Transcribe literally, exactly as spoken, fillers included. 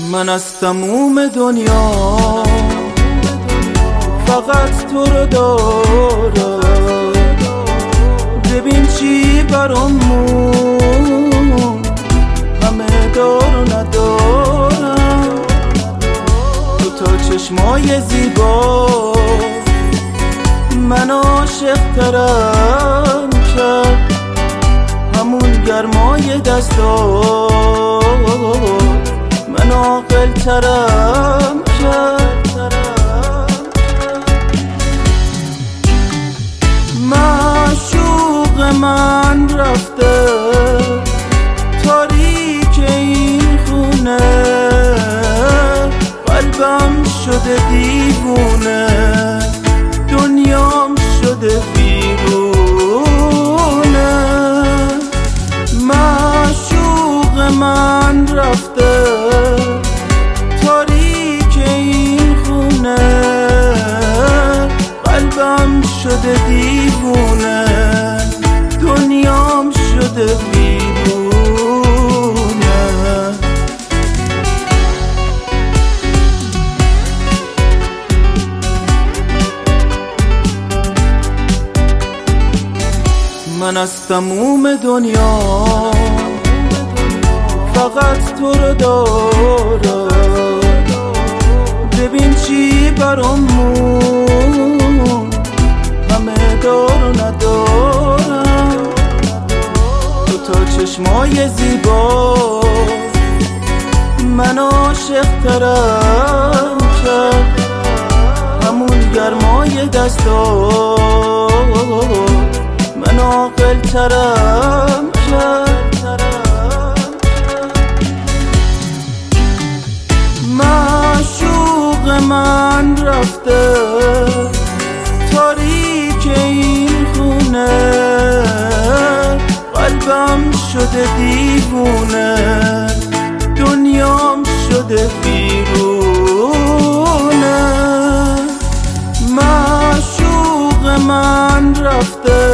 من از تموم دنیا فقط تو رو دارم. ببین چی برام مون، همه دار و ندارم. تو تا چشمای زیبا من عاشق ترم کرد، همون گرمای دستات من عاقل ترم کرد. معشوق من رفته تاریک این خونه، قلبم شده دیوونه، دنیام شده بیرونه. معشوق من رفته تاریک این خونه، قلبم شده دیوونه، دنیام شده بیرونه. من از تموم دنیا فقط تو رو دارم. ببین چی برام مون، همه دار و ندارم. تو تا چشمای زیبا من عاشق ترم کرد، همون گرمای دستات من عاقل ترم کرد. معشوق من رفته تاریک این خونه، قلبم شده دیوونه، دنیام شده بیرونه. معشوق من رفته